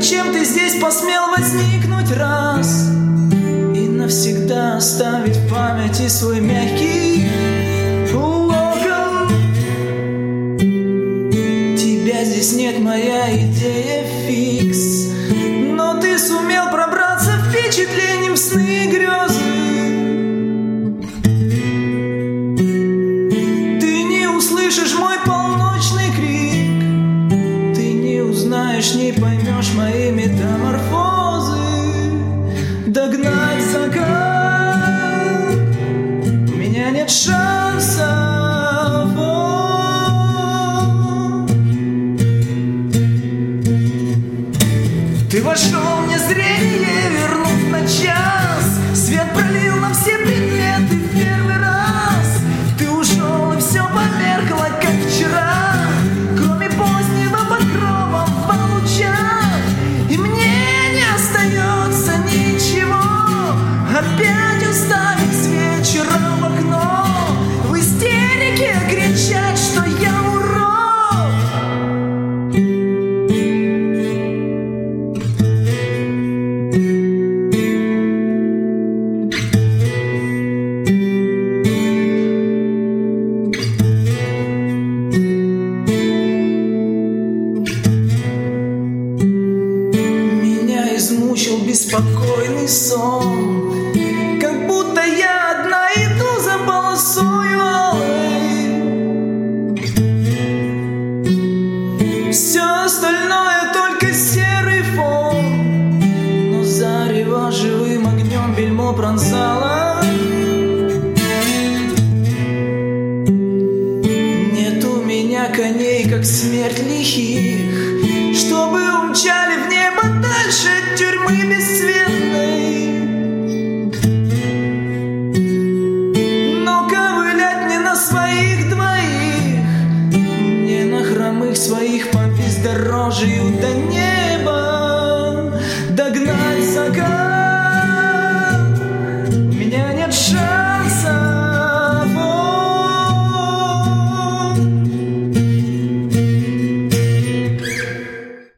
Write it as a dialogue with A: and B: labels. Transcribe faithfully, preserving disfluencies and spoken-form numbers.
A: Зачем ты здесь посмел возникнуть раз и навсегда оставить в памяти свой мягкий локон? Тебя здесь нет, моя идея фикс, но ты сумел пробраться впечатлением в сны и грезы. Ты не услышишь мой полночный крик, ты не узнаешь, не поймешь мои метаморфозы. Догнать закат у меня нет шансов. Ты вошел мне в зрение, вернув на час. Свет пролил на все предметы в первый раз. Ты ушел, и все померкло, как вчера, кроме позднего покрова в лучах. И мне не остается ничего, опять уставить с вечера в окно, в истерике кричать, что я урод. Меня измучил беспокойный сон, как будто я одна иду за полосою алой. Все остальное только серый фон, но зарево живым огнем бельмо пронзало. Нет у меня коней, как смерть лихих, чтобы умчали в небо дальше от тюрьмы бесцветной. Но ковылять не на своих двоих, не на хромых своих по бездорожью до неба. Догнать закат у меня нет шансов.